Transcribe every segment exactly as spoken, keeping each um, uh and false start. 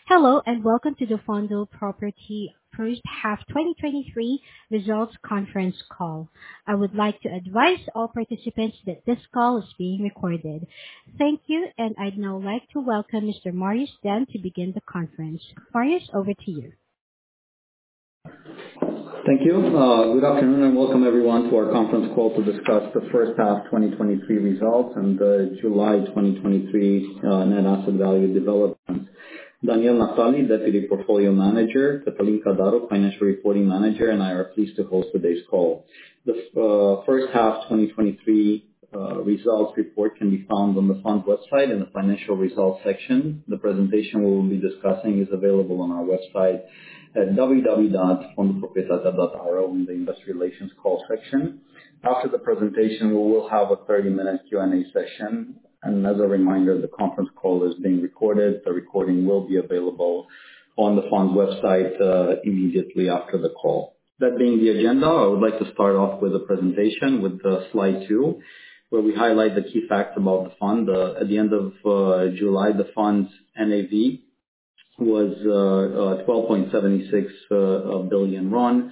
Hello, and welcome to the Fondo Property First Half twenty twenty-three Results Conference Call. I would like to advise all participants that this call is being recorded. Thank you, and I'd now like to welcome Mister Marius Dan to begin the conference. Marius, over to you. Thank you. Uh, good afternoon, and welcome everyone to our conference call to discuss the first half twenty twenty-three results and the July twenty twenty-three uh, net asset value developments. Daniel Naftali, Deputy Portfolio Manager, Catalin Cadaro, Financial Reporting Manager, and I are pleased to host today's call. The uh, first half twenty twenty-three uh, results report can be found on the fund's website in the financial results section. The presentation we will be discussing is available on our website at w w w dot fondoproprietatea dot r o in the Investor Relations call section. After the presentation, we will have a thirty minute Q and A session. And as a reminder, the conference call is being recorded. The recording will be available on the fund's website uh, immediately after the call. That being the agenda, I would like to start off with a presentation with uh, slide two, where we highlight the key facts about the fund. Uh, at the end of uh, July, the fund's N A V was uh, uh, twelve point seven six uh, billion RON,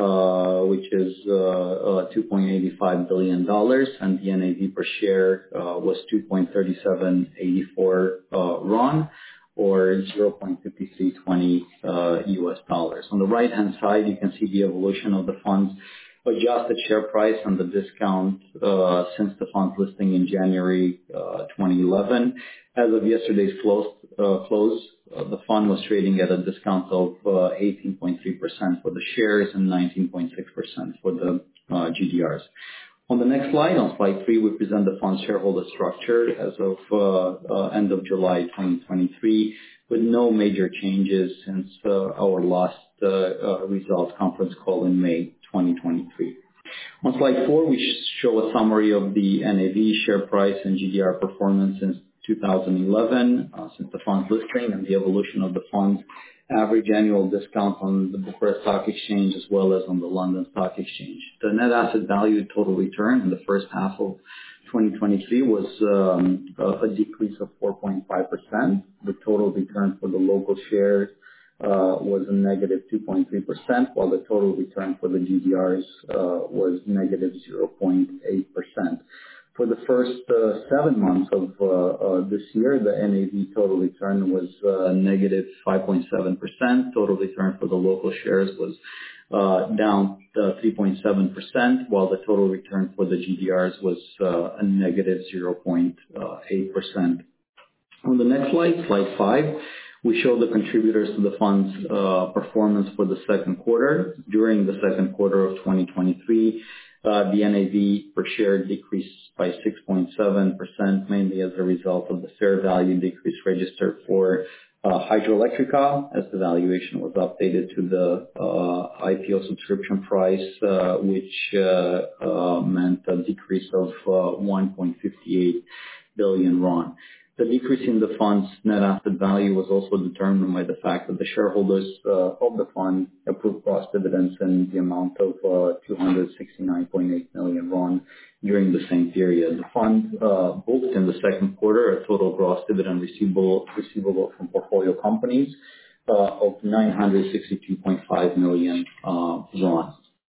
uh, which is uh, uh, two point eight five billion dollars, and the N A V per share uh, was two point three seven eight four uh, RON, or zero point five three two zero uh, U S dollars. On the right-hand side, you can see the evolution of the fund's adjusted share price and the discount uh, since the fund's listing in January uh, twenty eleven. As of yesterday's close, uh, close uh, the fund was trading at a discount of uh, eighteen point three percent for the shares and nineteen point six percent for the uh, G D Rs. On the next slide, on slide three, we present the fund's shareholder structure as of uh, uh, end of July twenty twenty-three, with no major changes since uh, our last uh, uh, results conference call in May twenty twenty-three. On slide four, we show a summary of the N A V, share price, and G D R performance since two thousand eleven, uh, since the fund's listing, and the evolution of the fund's average annual discount on the Bucharest Stock Exchange as well as on the London Stock Exchange. The net asset value total return in the first half of twenty twenty-three was um, a, a decrease of four point five percent. The total return for the local shares uh, was a negative two point three percent, while the total return for the G D Rs uh, was negative zero point eight percent. For the first uh, seven months of uh, uh, this year, the N A V total return was uh, negative five point seven percent. Total return for the local shares was uh, down uh, three point seven percent, while the total return for the G D Rs was uh, a negative zero point eight percent. On the next slide, slide five, we show the contributors to the fund's uh, performance for the second quarter. During the second quarter of twenty twenty-three, Uh, the N A V per share decreased by six point seven percent, mainly as a result of the fair value decrease registered for uh, Hidroelectrica, as the valuation was updated to the uh, I P O subscription price, uh, which uh, uh, meant a decrease of uh, one point five eight billion RON. The decrease in the fund's net asset value was also determined by the fact that the shareholders uh, of the fund approved gross dividends in the amount of uh, two hundred sixty-nine point eight million RON during the same period. The fund uh, booked in the second quarter a total gross dividend receivable, receivable from portfolio companies uh, of nine hundred sixty-two point five million uh, RON.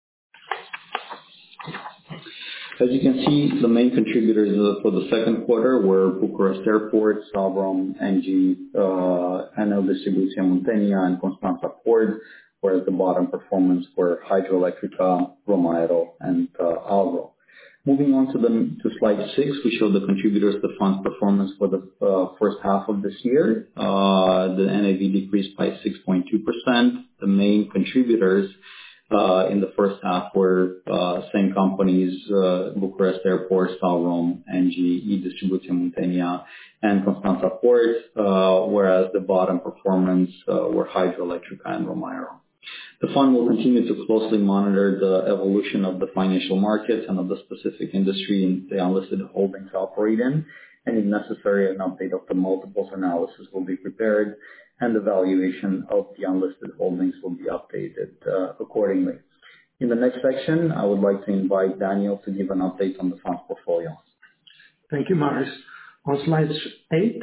As you can see, the main contributors uh, for the second quarter were Bucharest Airport, Salrom, Engie, uh, Enel Distribuție Muntenia, and Constanța Port, whereas the bottom performance were Hidroelectrica, Romaero, and uh, Alro. Moving on to the to slide six, we show the contributors to the fund's performance for the uh, first half of this year. Uh, the N A V decreased by six point two percent. The main contributors Uh, in the first half were uh, same companies, uh, Bucharest Airport, Salrom, Engie, E-Distribuție Muntenia, and Constanța Port, uh, whereas the bottom performance uh, were Hidroelectrica and Romaero. The fund will continue to closely monitor the evolution of the financial markets and of the specific industry the unlisted holdings operate in, and if necessary, an update of the multiples analysis will be prepared, and the valuation of the unlisted holdings will be updated uh, accordingly. In the next section, I would like to invite Daniel to give an update on the fund's portfolio. Thank you, Marius. On slide eight,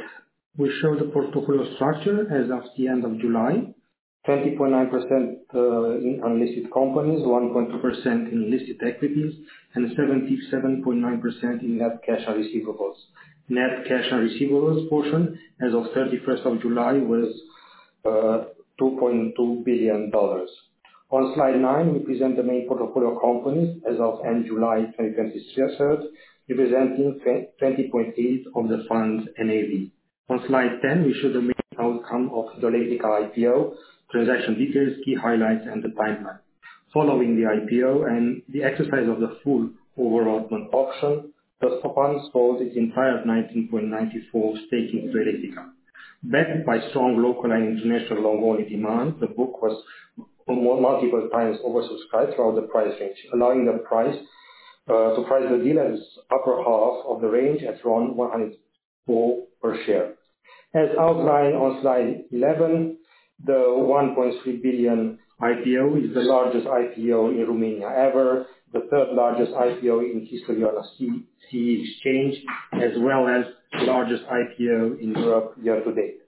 we show the portfolio structure as of the end of July. twenty point nine percent uh, in unlisted companies, one point two percent in listed equities, and seventy-seven point nine percent in net cash and receivables. Net cash and receivables portion as of thirty-first of July was uh, two point two billion dollars. On slide nine, we present the main portfolio companies as of end July twenty twenty-three, representing twenty point eight of the fund's N A V. On slide ten, we show the main outcome of Hidroelectrica I P O, transaction details, key highlights, and the timeline. Following the I P O and the exercise of the full overallotment option, the fund sold its entire nineteen point nine four stake in Hidroelectrica. Backed by strong local and international long-only demand, the book was multiple times oversubscribed throughout the price range, allowing the price uh, to price the deal as upper half of the range at around one hundred four per share. As outlined on slide eleven, the one point three billion I P O is the largest I P O in Romania ever, the third largest I P O in history on a C E exchange, as well as the largest I P O in Europe year to date.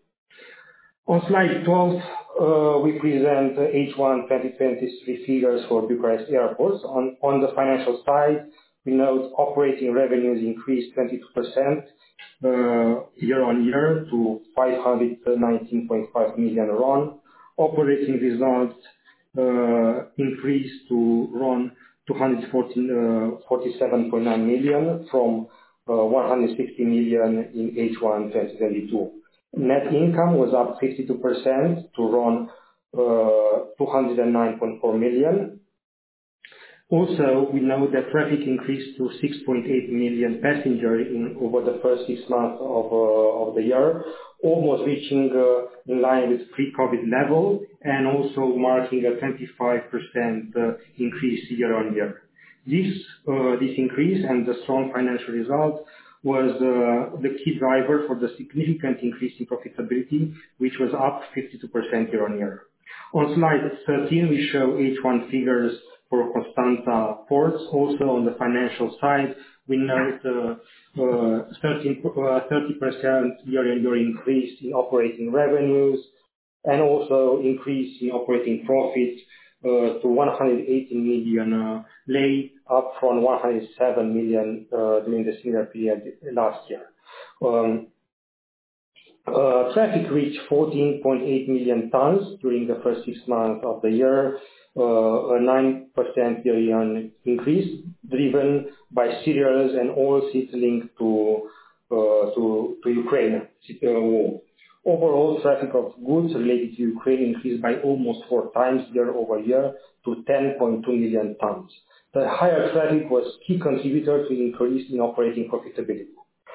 On slide twelve, uh, we present uh, H one twenty twenty-three figures for Bucharest airports. On, on the financial side, we note operating revenues increased twenty-two percent uh, year on year to five hundred nineteen point five million RON. Operating results uh, increased to RON two hundred forty-seven point nine million from uh, one hundred sixty million in H one twenty twenty-two. Net income was up fifty-two percent to RON uh, two hundred nine point four million. Also, we know that traffic increased to six point eight million passengers in over the first six months of uh, of the year, almost reaching uh, in line with pre-COVID level, and also marking a twenty-five percent uh, increase year on year. This uh, this increase and the strong financial result was uh, the key driver for the significant increase in profitability, which was up fifty-two percent year on year. On slide thirteen, we show H one figures for Constanța ports. Also on the financial side, we note uh, uh, thirty percent year-on-year increase in operating revenues, and also increase in operating profits uh, to one hundred eighty million uh, lei, up from one hundred seven million uh, during the similar period last year. Um, Uh, traffic reached fourteen point eight million tons during the first six months of the year, uh, a nine percent year-on-year increase, driven by cereals and oilseeds linked to uh, to to Ukraine uh, war. Overall, traffic of goods related to Ukraine increased by almost four times year-over-year to ten point two million tons. The higher traffic was key contributor to increase in operating profitability.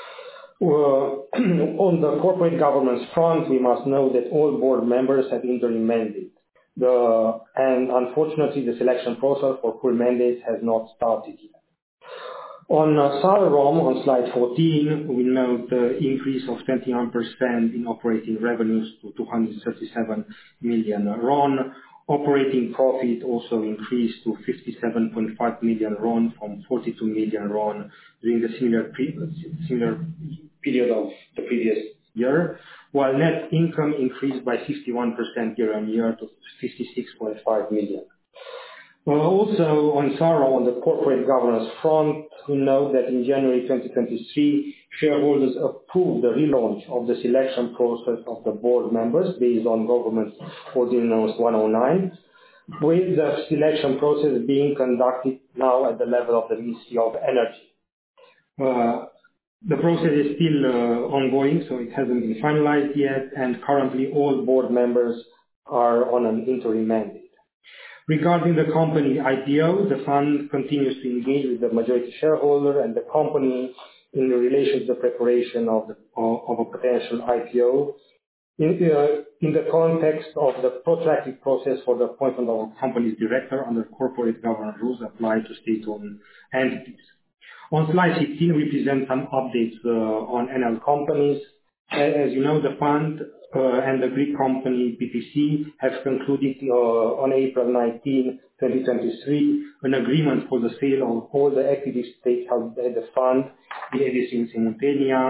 Uh, on the corporate governance front, we must know that all board members have interim mandate. The, and unfortunately, the selection process for full mandates has not started yet. On uh, Salrom, on slide fourteen, we note the increase of twenty-one percent in operating revenues to two hundred thirty-seven million RON. Operating profit also increased to fifty-seven point five million RON from forty-two million RON during the similar, pre- similar period of the previous year, while net income increased by fifty-one percent year-on-year to fifty-six point five million. Uh, also on Saro, on the corporate governance front, we know that in January twenty twenty-three, shareholders approved the relaunch of the selection process of the board members based on Government Ordinance one oh nine, with the selection process being conducted now at the level of the Ministry of Energy. Uh, The process is still uh, ongoing, so it hasn't been finalized yet, and currently all board members are on an interim mandate. Regarding the company I P O, the fund continues to engage with the majority shareholder and the company in relation to the preparation of, the, of a potential I P O in, uh, in the context of the protracted process for the appointment of a company's director under corporate governance rules applied to state-owned entities. On slide sixteen, we present some updates uh, on N L companies. As you know, the fund uh, and the Greek company P P C have concluded uh, on April nineteenth, twenty twenty-three, an agreement for the sale of all the equity stakes held by the fund in Edison Simultania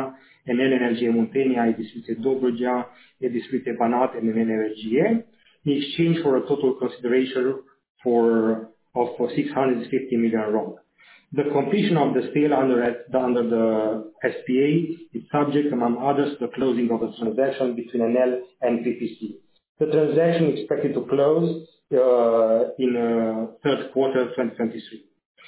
Enel Energie Muntenia, e distribuite Dobrogea, e distribuite Banat, and Enel Energie, in exchange for a total consideration for of six hundred fifty million RON. The completion of the sale under under the S P A is subject, among others, to the closing of the transaction between Enel and P P C. The transaction is expected to close uh, in uh, third quarter twenty twenty-three.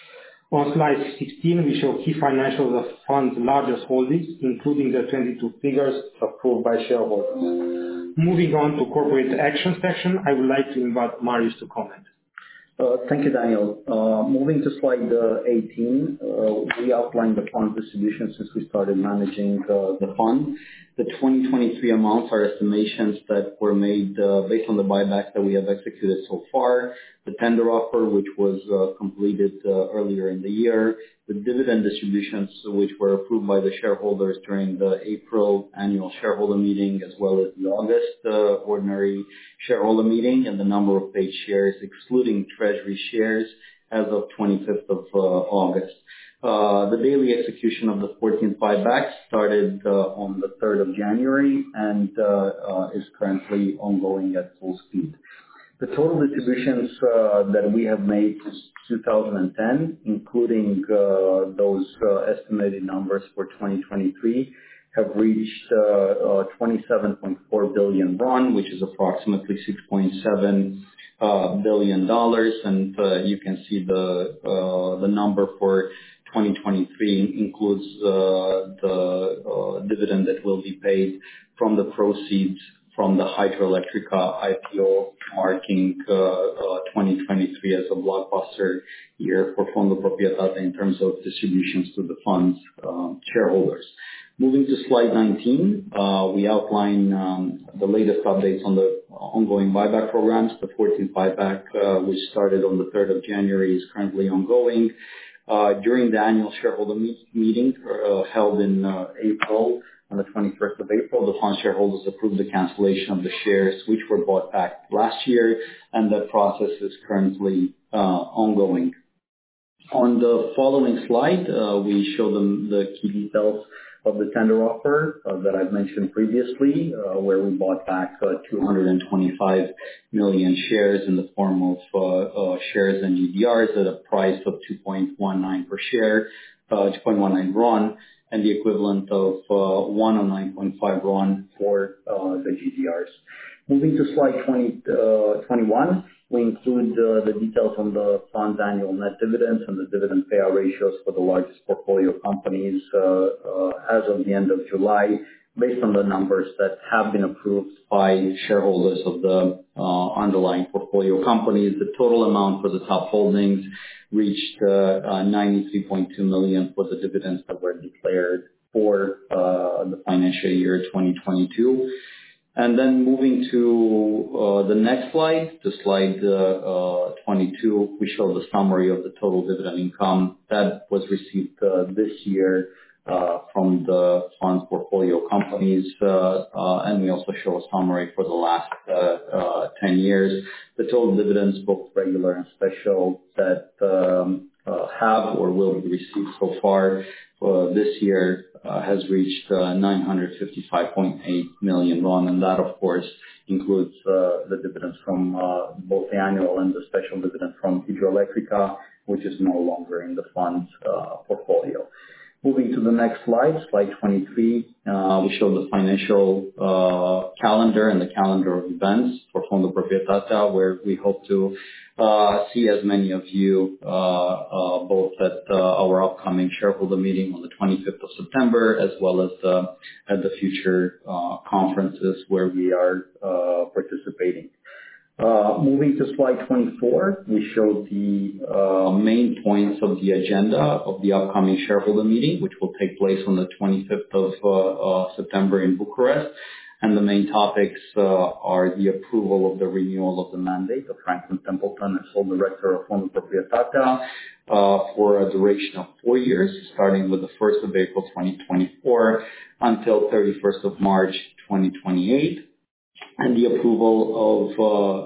On slide sixteen, we show key financials of fund's largest holdings, including the twenty-two figures approved by shareholders. Moving on to corporate action section, I would like to invite Marius to comment. Uh, Thank you, Daniel. Uh, Moving to slide uh, eighteen, uh, we outlined the fund distribution since we started managing uh, the fund. The twenty twenty-three amounts are estimations that were made uh, based on the buybacks that we have executed so far, the tender offer, which was uh, completed uh, earlier in the year, the dividend distributions, which were approved by the shareholders during the April annual shareholder meeting, as well as the August uh, ordinary shareholder meeting, and the number of paid shares, excluding treasury shares, as of twenty-fifth of uh, August. Uh, the daily execution of the fourteenth buyback started uh, on the third of January and uh, uh, is currently ongoing at full speed. The total distributions uh, that we have made since two thousand ten, including uh, those uh, estimated numbers for twenty twenty-three, have reached uh, uh, twenty-seven point four billion RON, which is approximately six point seven uh, billion dollars, and uh, you can see the uh, the number for twenty twenty-three includes uh, the uh, dividend that will be paid from the proceeds from the Hydroelectrica I P O, marking uh, uh, twenty twenty-three as a blockbuster year for Fondo Proprietatea in terms of distributions to the fund's um, shareholders. Moving to slide nineteen, uh, we outline um, the latest updates on the ongoing buyback programs. The fourteenth buyback, uh, which started on the third of January, is currently ongoing. Uh, during the annual shareholder meet- meeting uh, held in uh, April, on the twenty-first of April, the fund shareholders approved the cancellation of the shares which were bought back last year, and that process is currently uh, ongoing. On the following slide, uh, we show them the key details of the tender offer uh, that I've mentioned previously, uh, where we bought back uh, two hundred twenty-five million shares in the form of uh, uh, shares and G D Rs at a price of two point one nine per share, uh, two point one nine RON, and the equivalent of uh, one oh nine point five RON for uh, the G D Rs. Moving to slide twenty, uh, twenty-one, we include uh, the details on the fund's annual net dividends and the dividend payout ratios for the largest portfolio companies uh, uh, as of the end of July, based on the numbers that have been approved by shareholders of the uh, underlying portfolio companies. The total amount for the top holdings reached uh, uh, ninety-three point two million for the dividends that were declared for uh, the financial year twenty twenty-two. And then moving to uh, the next slide, to slide uh, uh, twenty-two, we show the summary of the total dividend income that was received uh, this year uh, from the fund's portfolio companies, uh, uh, and we also show a summary for the last uh, uh, ten years. The total dividends, both regular and special, that um, uh, have or will be received so far uh, this year uh, has reached uh, nine hundred fifty-five point eight million RON, and that, of course, includes uh, the dividends from uh, both the annual and the special dividend from Hidroelectrica, which is no longer in the fund's uh, portfolio. Moving to the next slide, slide twenty-three, uh, we show the financial uh, calendar and the calendar of events for Fondo Proprietatea, where we hope to uh, see as many of you uh, uh, both at uh, our upcoming shareholder meeting on the twenty-fifth of September, as well as uh, at the future uh, conferences where we are uh, participating. Uh, moving to slide twenty-four, we show the uh, main points of the agenda of the upcoming shareholder meeting, which will take place on the twenty-fifth of uh, uh, September in Bucharest. And the main topics uh, are the approval of the renewal of the mandate of Franklin Templeton as sole director of Fondo Proprietatea uh, for a duration of four years, starting with the first of April twenty twenty-four until thirty-first of March twenty twenty-eight. and the approval of uh,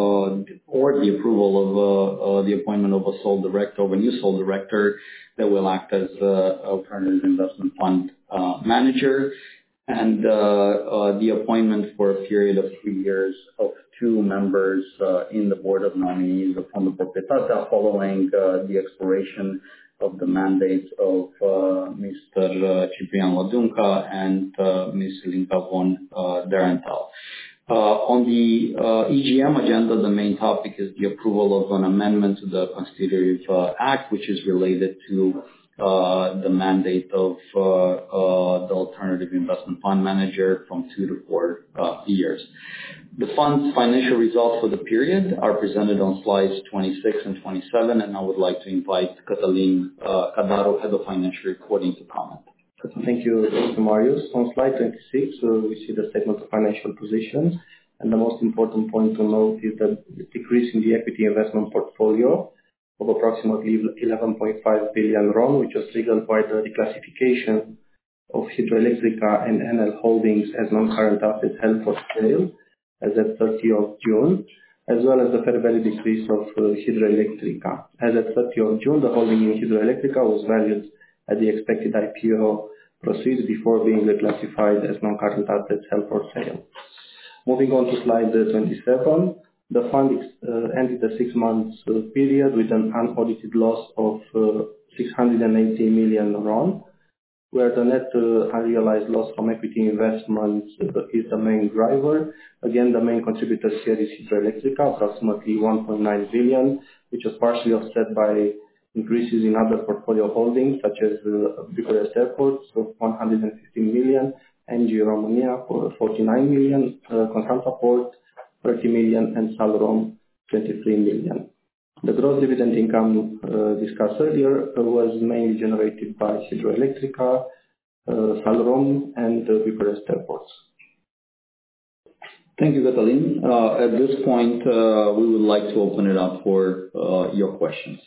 uh, or the approval of uh, uh, the appointment of a sole director, of a new sole director that will act as uh, alternative investment fund uh, manager, and uh, uh, the appointment for a period of three years of two members uh, in the board of nominees of Fondul Proprietatea following uh, the expiration of the mandate of uh, Mister uh, Ciprian Lăduncă and uh, Miz Ilinca von uh, Derenthal. Uh, on the uh, E G M agenda, the main topic is the approval of an amendment to the Constitutive uh, Act, which is related to uh, the mandate of uh, uh, the alternative investment fund manager from two to four uh, years. The fund's financial results for the period are presented on slides twenty-six and twenty-seven, and I would like to invite Cătălin uh, Cadaru, Head of Financial Reporting, to comment. Thank you, Mister Marius. On slide twenty-six, uh, we see the statement of financial positions, and the most important point to note is the decrease in the equity investment portfolio of approximately eleven point five billion RON, which was triggered by the reclassification of Hidroelectrica and N L Holdings as non-current assets held for sale as at thirtieth of June, as well as the fair value decrease of uh, Hidroelectrica. As at thirtieth of June, the holding in Hidroelectrica was valued at the expected I P O proceeds before being reclassified as non-current assets held for sale. Moving on to slide twenty-seven, the fund uh, ended the six months uh, period with an unaudited loss of uh, six hundred eighty million RON, where the net uh, unrealized loss from equity investments uh, is the main driver. Again, the main contributor here is Hidroelectrica, approximately one point nine billion, which was partially offset by increases in other portfolio holdings, such as uh, Bucharest Airports of one hundred fifty million, N G Romania for forty-nine million, uh, Constanța Port thirty million, and Salrom twenty-three million. The gross dividend income uh, discussed earlier uh, was mainly generated by Hidroelectrica, uh, Salrom, and uh, Bucharest Airports. Thank you, Cătălin. Uh, at this point, uh, we would like to open it up for uh, your questions.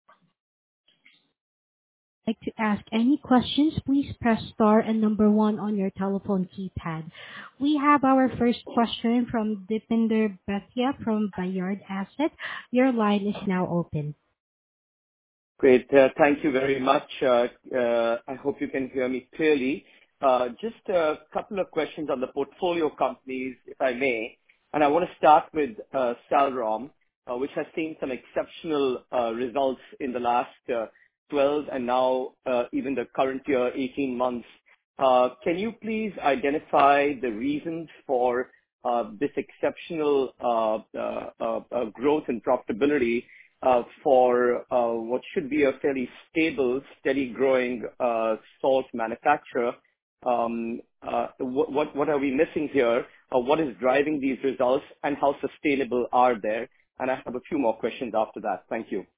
Like to ask any questions, please press star and number one on your telephone keypad. We have our first question from Deepinder Bhatia from Bayard Asset. Your line is now open. Great. Uh, thank you very much. Uh, uh, I hope you can hear me clearly. Uh, just a couple of questions on the portfolio companies, if I may. And I want to start with uh, Salrom, uh, which has seen some exceptional uh, results in the last uh, twelve and now uh, even the current year, eighteen months. Uh, can you please identify the reasons for uh, this exceptional uh, uh, uh, uh, growth and profitability uh, for uh, what should be a fairly stable, steady growing uh, salt manufacturer? Um, uh, what, what, what are we missing here? Uh, what is driving these results, and how sustainable are they? And I have a few more questions after that. Thank you.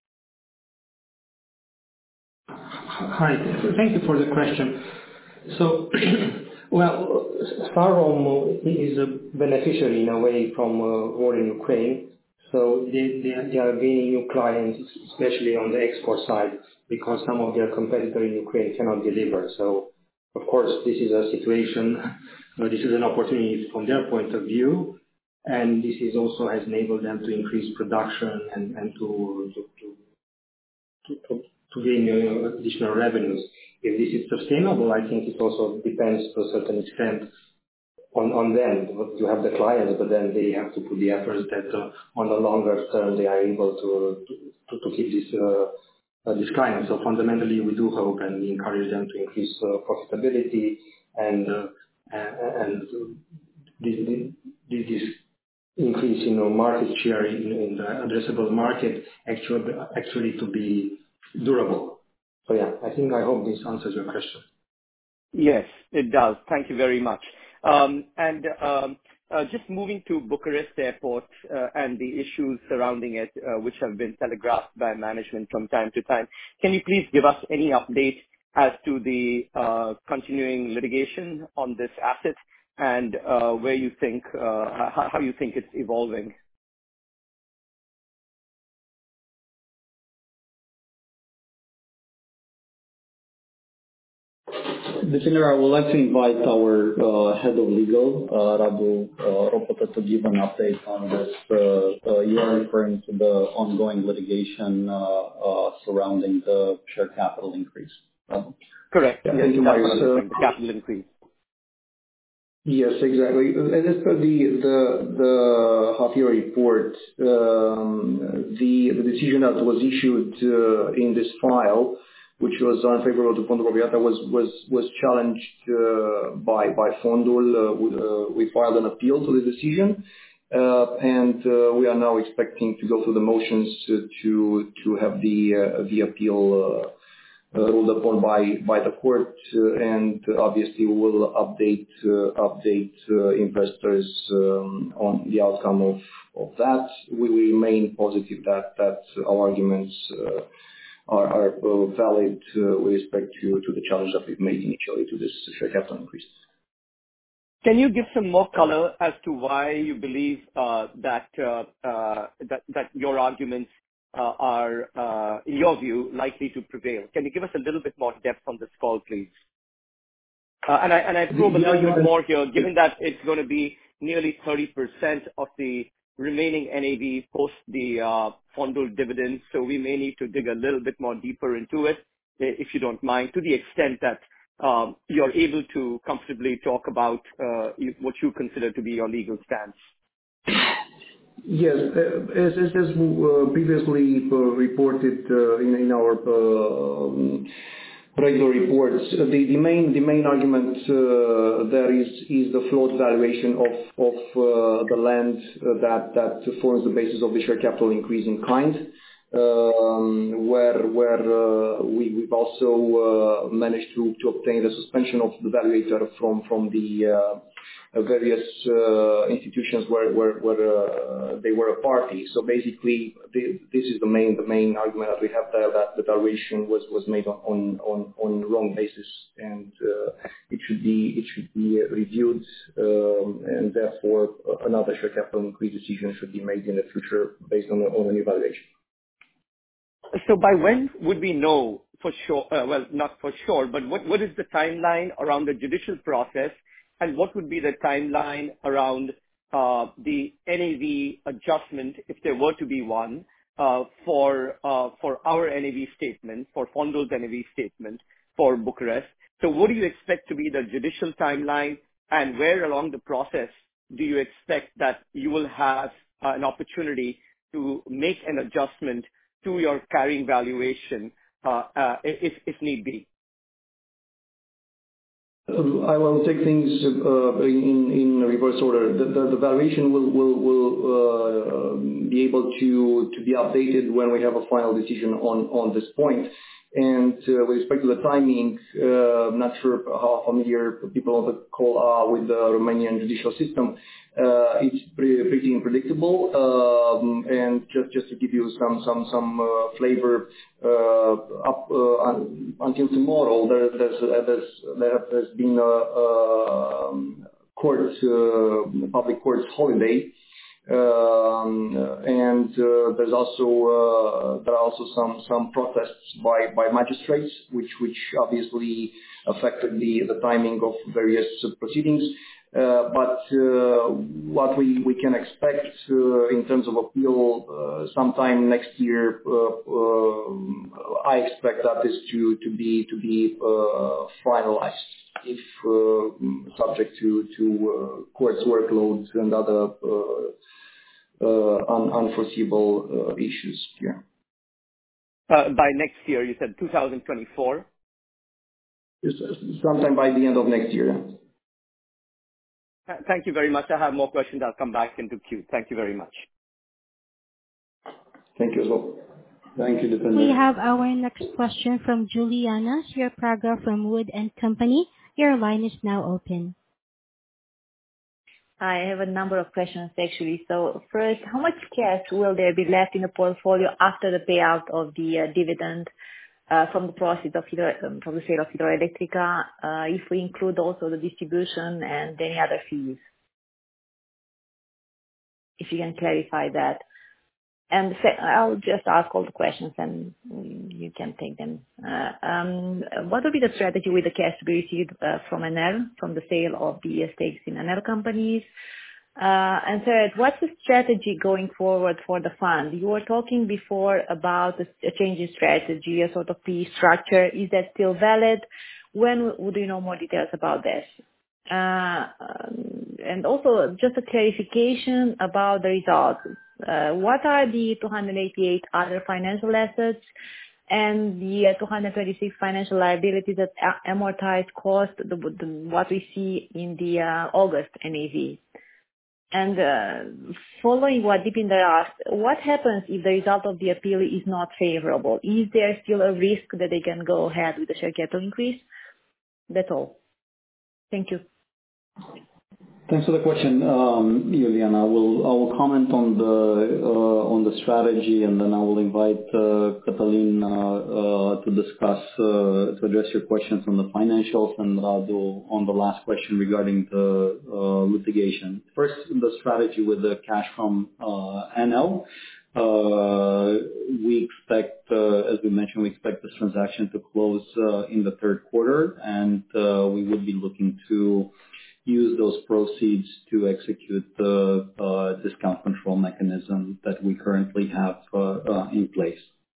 Hi. Thank you for the question. So, well, Salrom is a beneficiary in a way from uh, war in Ukraine. So they, they, they are gaining new clients, especially on the export side, because some of their competitors in Ukraine cannot deliver. So, of course, this is a situation, uh, this is an opportunity from their point of view, and this is also has enabled them to increase production and, and to, to, to, to to gain uh, additional revenues. If this is sustainable, I think it also depends to a certain extent on, on them. You have the clients, but then they have to put the efforts that uh, on the longer term they are able to to, to keep this uh, uh, this client. So fundamentally, we do hope and we encourage them to increase uh, profitability and uh, and this, this, this increase in you know, market share in, in the addressable market actually actually to be durable. So yeah, I think I hope this answers your question. Yes, it does. Thank you very much. Um, and um, uh, just moving to Bucharest Airport uh, and the issues surrounding it, uh, which have been telegraphed by management from time to time. Can you please give us any update as to the uh, continuing litigation on this asset and uh, where you think, uh, how, how you think it's evolving? Deepinder, I would like to invite our uh, head of legal, uh, Radu uh, Ropota, to give an update on this. Uh, uh, you are referring to the ongoing litigation uh, uh, surrounding the share capital increase. Radu. Correct. Yeah, Yes, thank you, that's what Marius. I'm referring, Uh, the capital increase. Yes, exactly. And as per the the the half-year report, um, the the decision that was issued uh, in this file, which was unfavorable to Fondul Proprietatea, was was was challenged uh, by by Fondul. Uh, we, uh, we filed an appeal to the decision, uh, and uh, we are now expecting to go through the motions to to, to have the uh, the appeal Uh, uh, ruled upon by by the court, uh, and obviously we will update uh, update uh, investors um, on the outcome of of that. We we remain positive that that our arguments uh, are are uh, valid uh, with respect to to the challenge that we've made initially to this share capital increase. Can you give some more color as to why you believe uh, that, uh, uh, that that your arguments uh, are, uh, in your view, likely to prevail? Can you give us a little bit more depth on this call, please? Uh, and I and I probe a little bit more here, given that it's going to be nearly thirty percent of the remaining N A V post the uh, Fondul dividend, so we may need to dig a little bit more deeper into it, if you don't mind, to the extent that um, you're able to comfortably talk about uh, you- what you consider to be your legal stance. Yes. uh, As as as uh, previously uh, reported uh, in in our uh, regular reports, uh, the the main the main argument uh, there is is the float valuation of of uh, the land uh, that that forms the basis of the share capital increase in kind, um, where where uh, we we've also uh, managed to to obtain the suspension of the valuator from from the uh, uh, various uh, institutions where where where uh, they were a party. So basically, the, this is the main the main argument that we have there, that the valuation was was made on on on, on wrong basis, and uh, it should be it should be reviewed, um, and therefore uh, another share capital increase decision should be made in the future based on, on an evaluation. So by when would we know for sure, uh, well, not for sure, but what, what is the timeline around the judicial process, and what would be the timeline around uh, the N A V adjustment, if there were to be one, uh, for uh, for our N A V statement, for Fondul's N A V statement for Bucharest? So what do you expect to be the judicial timeline, and where along the process do you expect that you will have uh, an opportunity to make an adjustment to your carrying valuation, uh, uh, if if need be? Uh, I will take things uh, in in reverse order. The the the valuation will will will uh, be able to to be updated when we have a final decision on on this point. And uh, with respect to the timing, uh, I'm not sure how familiar people on the call are with the Romanian judicial system. Uh, It's pretty pretty unpredictable. Um, And just just to give you some some some uh, flavor, uh, up uh, un- until tomorrow, there there's uh, there's there has been a um, court uh, public court's holiday. Um, and uh, there's also uh, there are also some some protests by by magistrates, which which obviously affected the the timing of various uh, proceedings. Uh, but uh, what we we can expect uh, in terms of appeal uh, sometime next year, uh, uh, I expect that is to to be to be uh, finalized, if uh, subject to to uh, court's workloads and other uh, uh, un- unforeseeable uh, issues here. Uh, by next year, you said two thousand twenty-four? It's, uh, Sometime by the end of next year. Uh, Thank you very much. I have more questions. I'll come back into queue. Thank you very much. Thank you as well. Thank you, Deepinder. We have our next question from Juliana Sierpraga from Wood and Company. Your line is now open. I have a number of questions actually. So first, how much cash will there be left in the portfolio after the payout of the uh, dividend uh, from the proceeds of Hidro, um, from the sale of Hidroelectrica, uh, if we include also the distribution and any other fees? If you can clarify that. And se- I'll just ask all the questions and mm, you can take them. Uh, um, what would be the strategy with the cash to be received uh, from N L, from the sale of the stakes in N L companies? Uh, and third, what's the strategy going forward for the fund? You were talking before about a, a change in strategy, a sort of P E structure. Is that still valid? When would you know more details about this? Uh, um, and also just a clarification about the results. Uh, what are the two hundred eighty-eight other financial assets and the uh, two hundred twenty-six financial liabilities at a- amortized cost, the, the, what we see in the uh, August N A V? And uh, following what Deepinder asked, what happens if the result of the appeal is not favorable? Is there still a risk that they can go ahead with the share capital increase? That's all. Thank you. Thanks for the question, um, Juliana. I will I will comment on the uh, on the strategy, and then I will invite uh, Catalin uh, uh, to discuss uh, to address your questions on the financials, and Radu on the last question regarding the uh, litigation. First, the strategy with the cash from uh, N L. Uh, we expect, uh, as we mentioned, we expect this transaction to close uh, in the third quarter, and uh, we would be looking to use those proceeds to execute the uh, discount control mechanism that we currently have uh, uh, in place.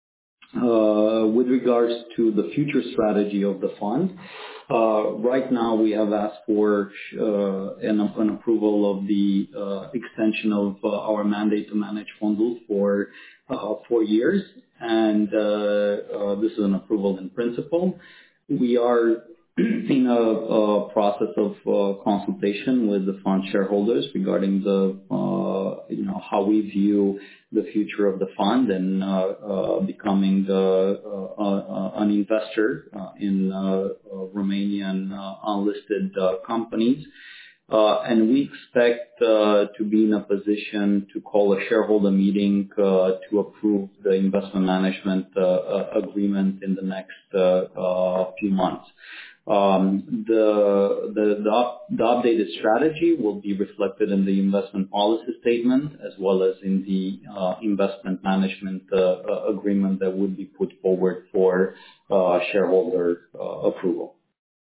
Uh, with regards to the future strategy of the fund, uh, right now we have asked for uh, an, an approval of the uh, extension of uh, our mandate to manage Fondul for uh, four years, and uh, uh, this is an approval in principle. We are in a, a process of uh, consultation with the fund shareholders regarding the, uh, you know, how we view the future of the fund and uh, uh, becoming uh, uh, uh, an investor uh, in uh, uh, Romanian uh, unlisted uh, companies. Uh, and we expect uh, to be in a position to call a shareholder meeting uh, to approve the investment management uh, uh, agreement in the next uh, uh, few months. Um, the, the, the, up, the updated strategy will be reflected in the investment policy statement as well as in the uh, investment management uh, uh, agreement that would be put forward for uh, shareholder uh, approval.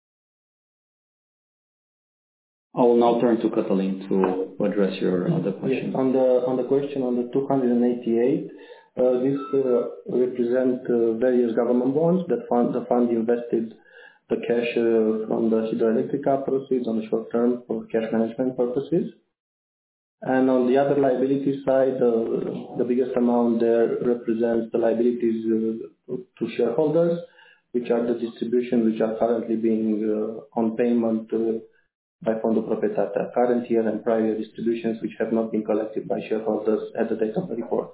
I will now turn to Catalin to address your other question. Yes, on the on the question on the two hundred eighty-eight, uh, this uh, represent uh, various government bonds that fund the fund invested the cash uh, from the hydroelectrica proceeds on the short term for cash management purposes. And on the other liability side, uh, the biggest amount there represents the liabilities uh, to shareholders, which are the distributions which are currently being uh, on payment uh, by Fondul Proprietatea, current year and prior distributions which have not been collected by shareholders at the date of the report.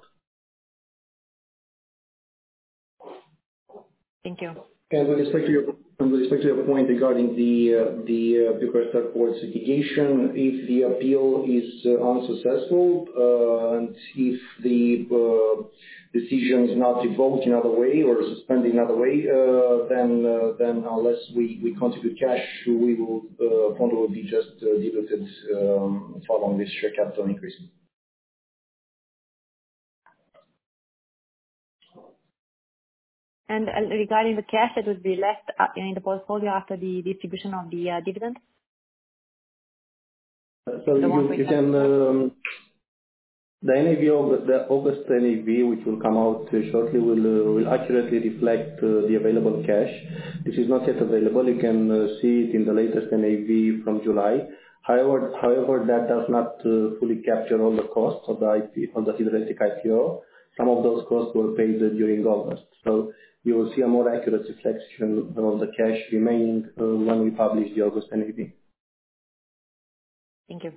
Thank you. And with respect to your and with respect to your point regarding the uh, the uh, Bucharest Airports litigation, if the appeal is uh, unsuccessful uh, and if the uh, decision is not revoked in other way or suspended in other way, uh, then uh, then unless we, we contribute cash, we will uh, fund will be just uh, diluted um, following this share capital increase. And uh, regarding the cash that would be left uh, in the portfolio after the distribution of the uh, dividend? So you, you can, um, the N A V, August, the August N A V, which will come out uh, shortly, will uh, will accurately reflect uh, the available cash. This is not yet available. You can uh, see it in the latest N A V from July. However, however, that does not uh, fully capture all the costs of the I P, of the hydroelectric I P O. Some of those costs were paid uh, during August. So you will see a more accurate reflection of the cash remaining uh, when we publish the August N A V. Thank you.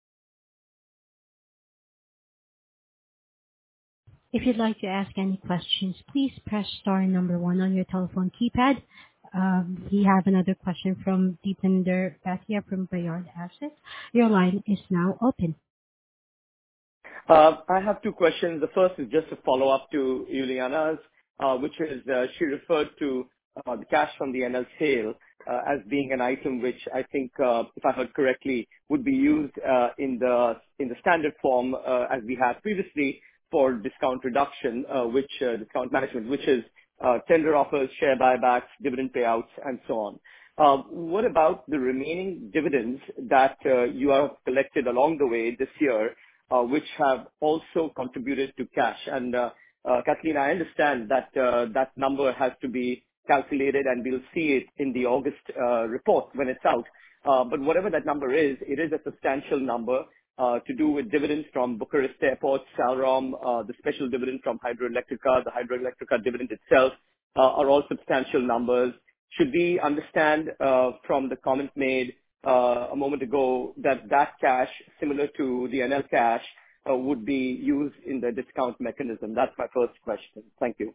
If you'd like to ask any questions, please press star number one on your telephone keypad. Um, we have another question from Deepinder Bhatia from Bayard Assets. Your line is now open. Uh, I have two questions. The first is just a follow-up to Juliana's, uh, which is uh, she referred to uh, the cash from the N L sale uh, as being an item which I think, uh, if I heard correctly, would be used uh, in the in the standard form uh, as we had previously for discount reduction, uh, which uh, discount management, which is uh, tender offers, share buybacks, dividend payouts, and so on. Uh, what about the remaining dividends that uh, you have collected along the way this year, uh, which have also contributed to cash? And uh, uh, Kathleen, I understand that uh, that number has to be calculated, and we'll see it in the August uh, report when it's out. Uh, but whatever that number is, it is a substantial number uh, to do with dividends from Bucharest Airport, Salrom, uh, the special dividend from Hydroelectrica, the Hydroelectrica dividend itself uh, are all substantial numbers. Should we understand uh, from the comment made uh, a moment ago that that cash, similar to the N L cash, uh, would be used in the discount mechanism? That's my first question. Thank you.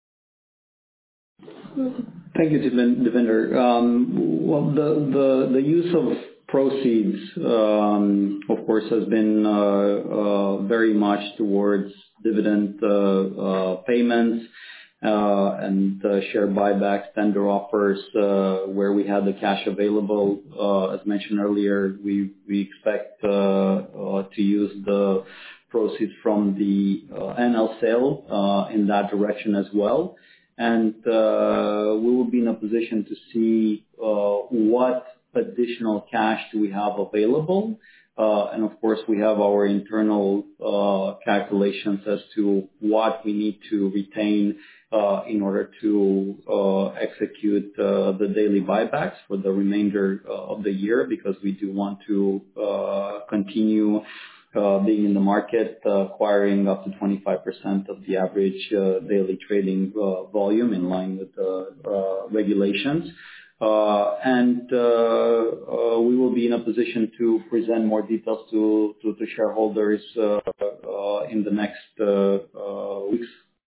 Thank you, Devinder. Um, well, the, the, the use of proceeds, um, of course, has been uh, uh, very much towards dividend uh, uh, payments uh, and uh, share buybacks, tender offers, uh, where we had the cash available. Uh, as mentioned earlier, we, we expect uh, uh, to use the proceeds from the uh, N L sale uh, in that direction as well. And uh, we will be in a position to see uh, what additional cash do we have available. Uh, and of course, we have our internal uh, calculations as to what we need to retain uh, in order to uh, execute uh, the daily buybacks for the remainder uh, of the year, because we do want to uh, continue Uh, being in the market, uh, acquiring up to twenty-five percent of the average uh, daily trading uh, volume in line with the uh, regulations. Uh, and uh, uh, we will be in a position to present more details to, to, to shareholders uh, uh, in the next uh, uh, weeks.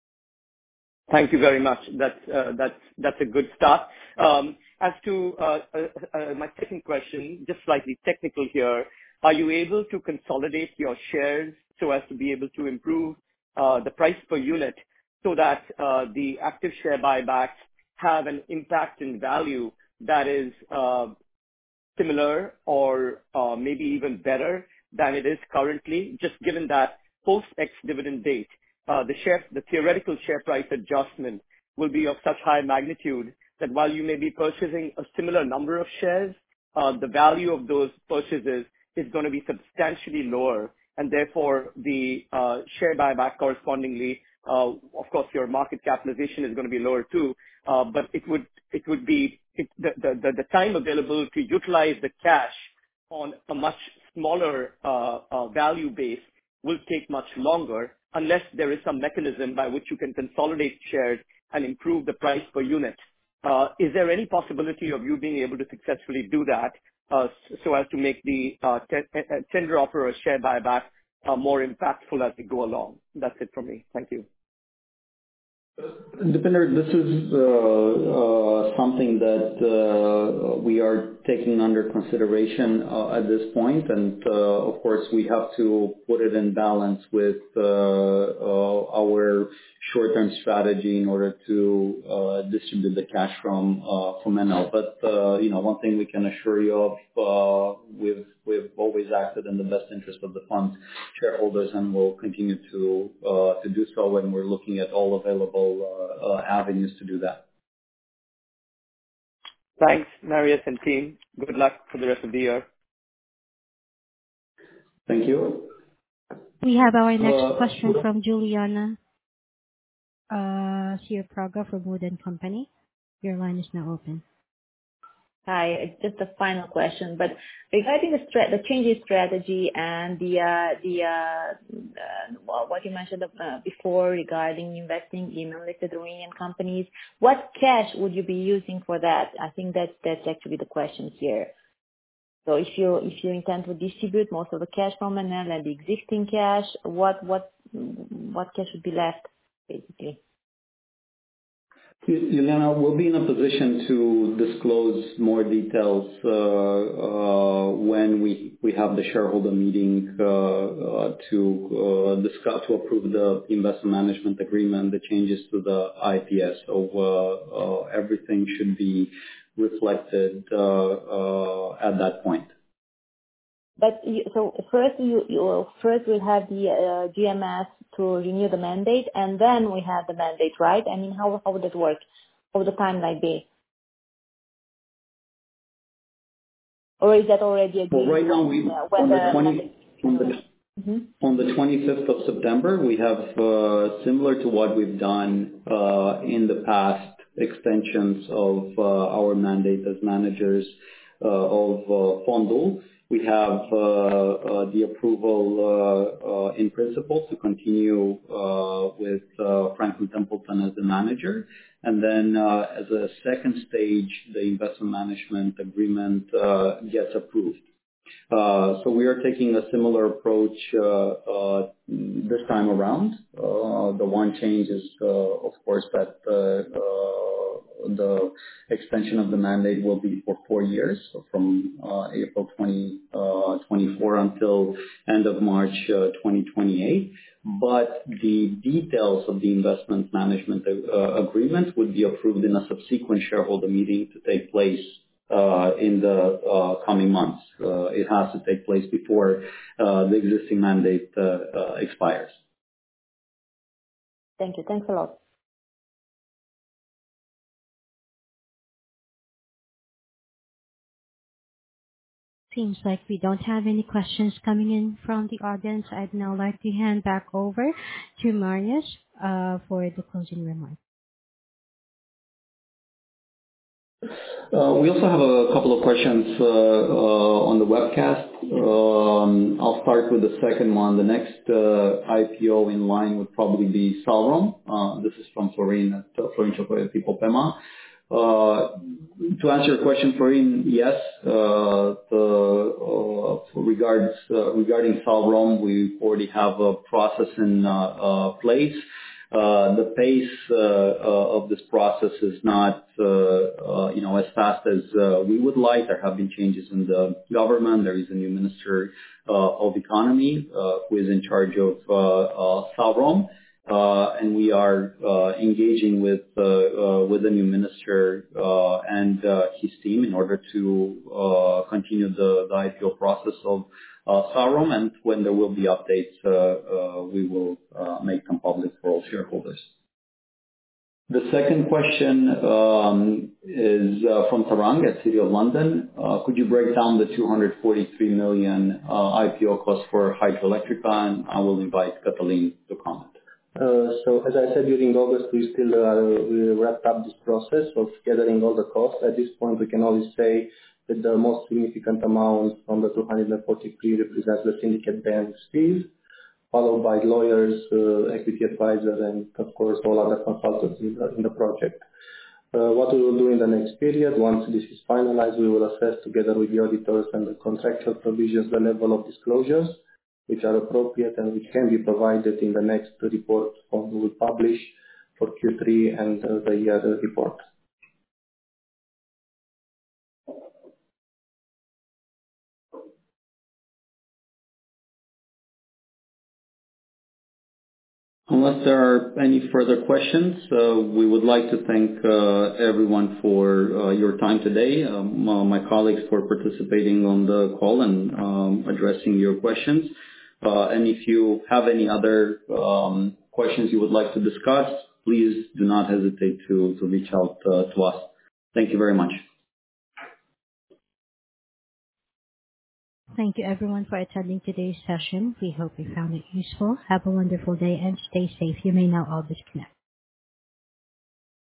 Thank you very much. That's uh, that's that's a good start. Um, as to uh, uh, uh, my second question, just slightly technical here. Are you able to consolidate your shares so as to be able to improve uh, the price per unit so that uh, the active share buybacks have an impact in value that is uh, similar or uh, maybe even better than it is currently, just given that post-ex-dividend date, uh, the share, the theoretical share price adjustment will be of such high magnitude that while you may be purchasing a similar number of shares, uh, the value of those purchases is going to be substantially lower, and therefore the uh, share buyback correspondingly, uh, of course, your market capitalization is going to be lower too. Uh, but it would it would be it, the, the the time available to utilize the cash on a much smaller uh, uh, value base will take much longer, unless there is some mechanism by which you can consolidate shares and improve the price per unit. Uh, is there any possibility of you being able to successfully do that uh, so as to make the uh, t- t- tender offer or share buyback uh, more impactful as we go along? That's it from me. Thank you. Deepinder, this is uh, uh, something that uh, we are taking under consideration uh, at this point, and uh, of course we have to put it in balance with uh, uh, our short-term strategy in order to uh, distribute the cash from uh, from N L. But uh, you know, one thing we can assure you of, uh, we've we've always acted in the best interest of the fund's shareholders, and will continue to uh, to do so when we're looking at all available uh, uh, avenues to do that. Thanks, Marius and team. Good luck for the rest of the year. Thank you. We have our next Uh, question from Juliana uh, Sierpraga from Wood and Company. Your line is now open. Hi, it's just a final question, but regarding the stra- the change in strategy and the uh, the uh, uh, what you mentioned uh, before regarding investing in unlisted Romanian companies, what cash would you be using for that? I think that that's actually the question here. So if you if you intend to distribute most of the cash from N L and the existing cash, what what what cash would be left, basically? Juliana, we'll be in a position to disclose more details uh, uh, when we, we have the shareholder meeting uh, uh, to uh, discuss, to approve the investment management agreement, the changes to the I P S. So uh, uh, everything should be reflected uh, uh, at that point. But you, so first you, you first we'll have the uh, G M S to renew the mandate, and then we have the mandate, right? I mean, how how would that work? How would the timeline be? Or is that already agreed? Well, right now, we uh, on the whether twenty on the Mhm. on the twenty-fifth of September, we have uh, similar to what we've done uh, in the past extensions of uh, our mandate as managers uh, of uh, Fondul. We have uh, uh, the approval uh, uh, in principle to continue uh, with uh, Franklin Templeton as the manager. And then uh, as a second stage, the investment management agreement uh, gets approved. Uh, So we are taking a similar approach uh, uh, this time around. Uh, The one change is, uh, of course, that uh, uh, the extension of the mandate will be for four years, so from uh, April twenty twenty-four until end of March uh, twenty twenty-eight. But the details of the investment management uh, agreement would be approved in a subsequent shareholder meeting to take place uh, in the uh, coming months. Uh, it has to take place before uh, the existing mandate uh, uh, expires. Thank you. Thanks a lot. Seems like we don't have any questions coming in from the audience. I'd now like to hand back over to Marius uh, for the closing remarks. Uh, we also have a couple of questions uh, uh, on the webcast. Um, I'll start with the second one. The next uh, I P O in line would probably be Salrom. Uh, this is from Florin at uh, Florin Ciocoieti Popema. Uh, to answer your question, Florin, yes. Uh, the, uh, regards uh, regarding Salrom, we already have a process in uh, uh, place. Uh The pace uh uh of this process is not, uh uh you know, as fast as uh we would like. There have been changes in the government. There is a new Minister uh of Economy uh who is in charge of uh uh Salrom. Uh And we are uh engaging with uh uh with the new minister uh and uh his team in order to uh continue the the I P O process of Uh, Salrom, and when there will be updates, uh, uh, we will uh, make them public for all shareholders. The second question um, is uh, from Tarang at City of London. Uh, could you break down the two hundred forty-three million uh, I P O cost for Hydroelectrica? And I will invite Cătălin to comment. Uh, So as I said, during August, we still uh, we wrapped up this process of gathering all the costs. At this point, we can only say that the most significant amount from the two hundred forty-three represents the syndicate bank's fees, followed by lawyers, uh, equity advisor, and of course, all other consultants in the in the project. Uh, What we will do in the next period, once this is finalized, we will assess together with the auditors and the contractual provisions the level of disclosures which are appropriate and which can be provided in the next report we will publish for Q three and uh, the year report. Unless there are any further questions, uh, we would like to thank uh, everyone for uh, your time today, um, uh, my colleagues for participating on the call and um, addressing your questions. Uh, and if you have any other um, questions you would like to discuss, please do not hesitate to, to reach out uh, to us. Thank you very much. Thank you everyone for attending today's session. We hope you found it useful. Have a wonderful day and stay safe. You may now all disconnect.